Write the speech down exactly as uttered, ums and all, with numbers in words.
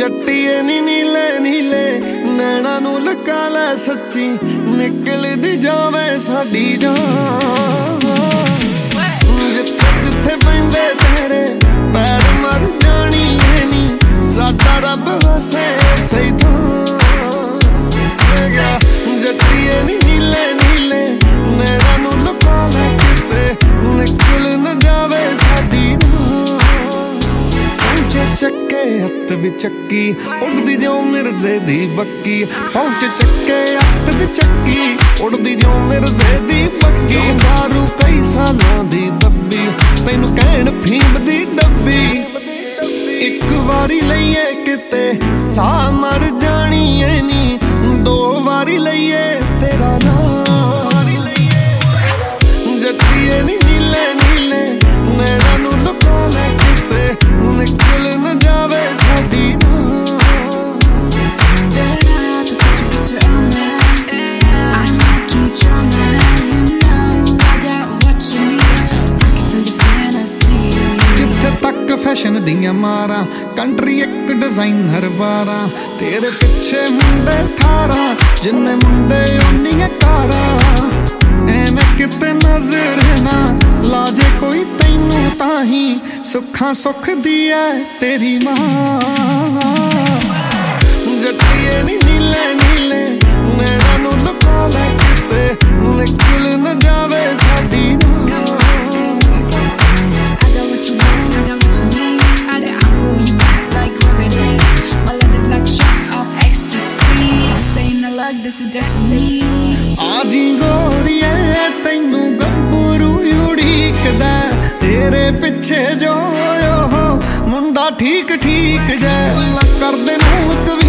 जट्टीए नी नीले नीले नैना नू लगा लै सच्ची निकलदी जावे साडी जान जिथे जिथे पैंदे तेरे पैर मर जानी है नी साडा रब वसे सही थां जट्टीए नी नीले नीले नैना नू लगा लै किते निकल न जावे साडी चक्के हत्थ भी चक्की उड़दी जो मिर्जे दी बक्की पहुंच चक्के हत्थ भी चक्की उड़दी जो मिर्जे दी बक्की दारू कई सालां दी दब्बी तैनू कहण फीम दी डब्बी एक वारी लईए किते सा मर जानी है नी दो वारी लईए तेरा नाम जट्टीए नी नीले नीले नैना नू लुका लै किते निकल न जावे साडी फैशन दियां मारा कंट्री एक डिजाइनर बारा तेरे पिछे मुंडे ठारा जिन्ने मुंडे उन्नियां कारा एवें किते नजर ना लाजे कोई तैनू ताही सुखा सुख दिया तेरी मां जट्टीए नी नीले नीले नैना नू लुका लै किते निकल न जावे साडी This is destiny. आजी गोरिए तैनू गब्बरू उड़ीकदा तेरे पिछे जो मुंडा ठीक ठीक जै कर दे नूक